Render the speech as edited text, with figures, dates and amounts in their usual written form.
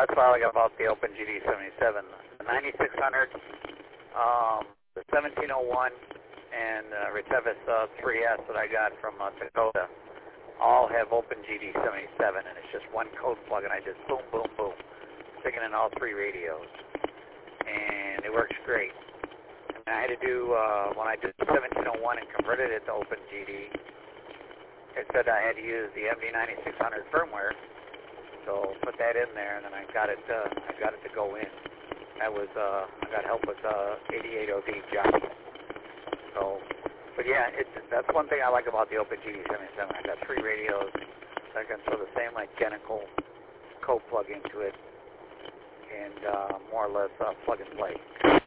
that's what I like about the Open GD77. The 9600, the 1701, and Retevis 3S that I got from Dakota all have Open GD77, and it's just one code plug, and I just boom, boom, boom, sticking in all three radios, and it works great. And I had to do, when I did the 1701 and converted it to Open GD, it said I had to use the MD9600 firmware, so put that in there, and then I got it to go in. That was, I got help with 88OD Johnny. So, but yeah, that's one thing I like about the Open GD77. I got three radios. So I can throw the same identical code plug into it, and more or less plug and play.